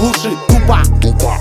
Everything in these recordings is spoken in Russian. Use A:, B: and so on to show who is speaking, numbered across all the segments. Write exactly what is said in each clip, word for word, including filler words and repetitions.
A: глуши, тупо,
B: тупо.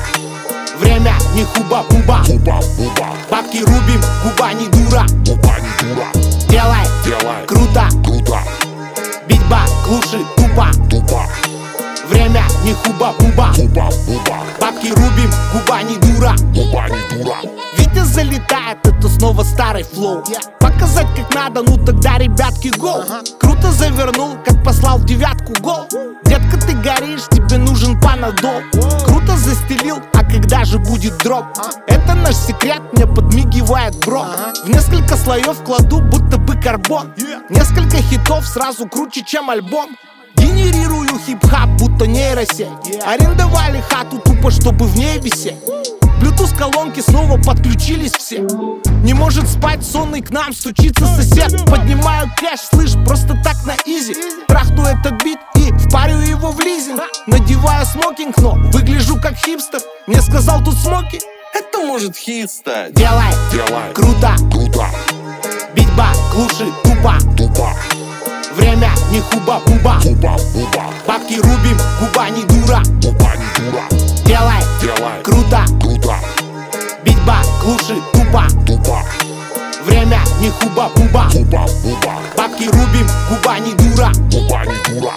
A: Время не хуба-буба,
B: Хуба-буба.
A: бабки рубим, губа не дура,
B: Губа не дура.
A: Делай,
B: Делай.
A: круто,
B: Круто.
A: битьба, глуши, тупо,
B: Тупо.
A: Время не хуба-буба,
B: Хуба-буба.
A: бабки рубим, губа не дура.
B: Губа не дура.
A: Витя залетает, это снова старый флоу. Показать как надо, ну тогда, ребятки, гол. Круто завернул, как послал в девятку гол. Детка, ты горишь, тебе нужен панадол. Круто застелил, а когда же будет дроп? Это наш секрет, мне подмигивает бро. В несколько слоев кладу, будто бы карбон. Несколько хитов сразу круче, чем альбом. Генерирую хип-хап, будто нейросеть. Арендовали хату тупо, чтобы в ней висеть. Bluetooth колонки снова подключились все. Не может спать сонный, к нам стучится сосед. Поднимаю кэш, слышь, просто так на изи. Трахну этот бит и впарю его в лизинг. Надеваю смокинг, но выгляжу как хипстер. Мне сказал тут смоки,
C: Это может хит стать.
A: делай,
B: Делай.
A: круто,
B: Круто.
A: битьба, глуши, тупо.
B: Тупо.
A: Время не хуба-буба,
B: Хуба-буба.
A: бабки рубим, губа не дура.
B: Губа не дура.
A: Делай,
B: Делай.
A: круто,
B: Круто.
A: битьба, глуши, тупо.
B: Тупо.
A: Время не хуба-буба,
B: Хуба-буба.
A: бабки рубим, губа не дура.
B: Губа не дура.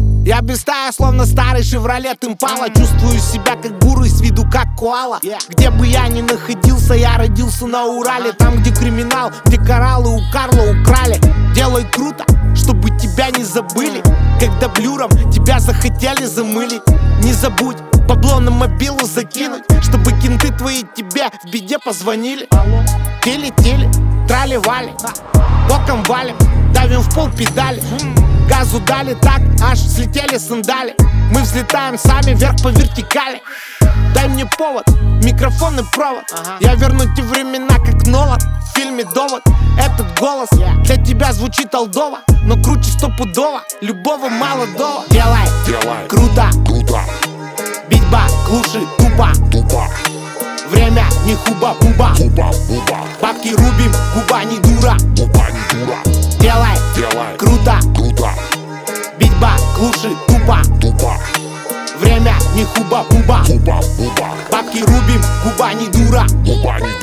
A: Я без стая, словно старый шевролет импала. Чувствую себя как бурый, с виду как коала. Где бы я ни находился, я родился на Урале. Там, где криминал, где кораллы у Карла украли. Делай круто, чтобы тебя не забыли. Когда блюром тебя захотели замылить. Не забудь бабло на мобилу закинуть, чтобы кенты твои тебе в беде позвонили. Теле-теле, трали-вали, боком валим, давим в пол педали. Газу дали так, аж слетели сандали. Мы взлетаем сами вверх по вертикали. Дай мне повод, микрофон и провод. Я верну те времена, как Нолан в фильме «Довод». Этот голос для тебя звучит олдово, но круче стопудово любого молодого. Делай,
B: Делай.
A: круто,
B: Круто.
A: битьба, глуши, тупо.
B: Тупо.
A: Время не хуба-буба,
B: Хуба-буба.
A: бабки рубим, губа не дура.
B: Губа не дура.
A: Делай,
B: Делай.
A: круто,
B: Круто.
A: битьба, глуши, тупо.
B: Тупо.
A: Время не хуба-буба,
B: Хуба-буба.
A: бабки рубим, губа не дура.
B: Губа не